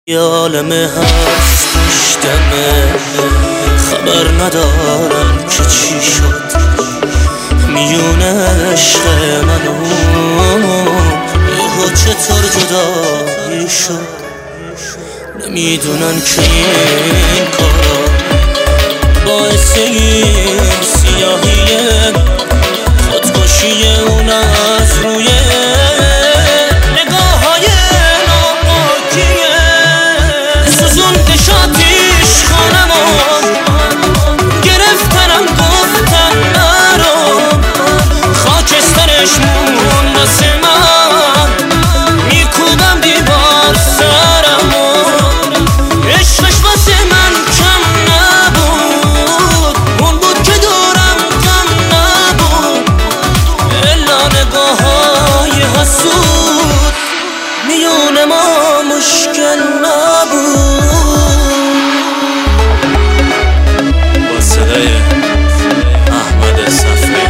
یه عالمه هست پشتمه، خبر ندارم که چی شد میون عشق منو، یهو چطور جدایی شد. نمیدونن که این کارا باعث این سیاهیه، خودکشی اون از روی نگاه‌های ناپاکیه. سوزونده شاتیش خانمو، گرفتنم گفتن نرو، خاکسترش مون واسه من، میکوبم دیوار سرمو. عشقش واسه من کم نبود، اون بود که دورم کم نبود، الا نگاه‌های حسود میون ما مشکل نبود. با صدای احمد صفی.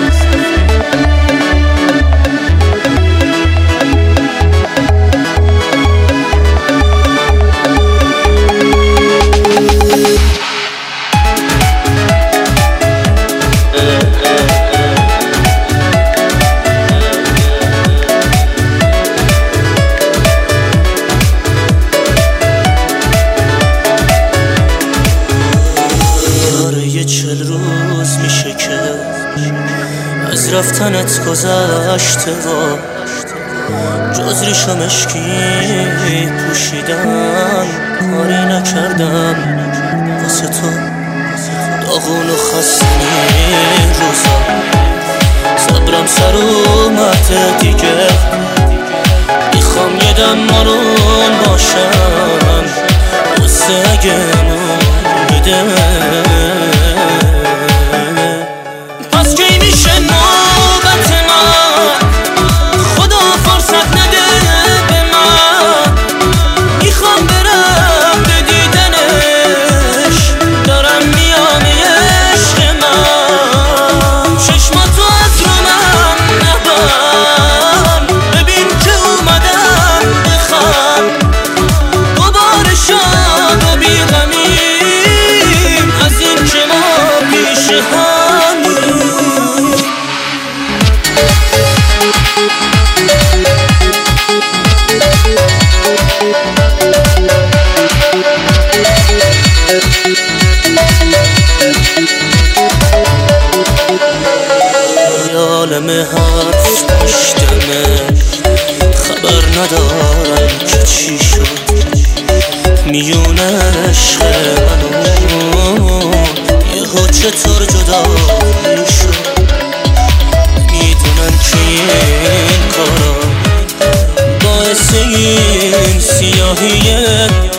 از رفتنت گذشته و جز ریش و مشکی پوشیدن کاری نکردم واسه تو. داغون و خسته روزا صبرم سر اومده دیگه، میخوام یه دم آروم باشم واسه اگه میده. پس کی میشه نوبت من، خدا فرصت نده به من، میخوام برم به دیدنش، دارم میام عشق من. چشماتو از رو من نبند، ببین که اومدم بخند، دوباره شاد و بیغمیم از این که ما پیش همیم. یه عالمه هست پشتمه، خبر ندارم که چی شد میون عشق منو، یهو چطور جدایی شد. میدونن که این کارا باعث این سیاهیه،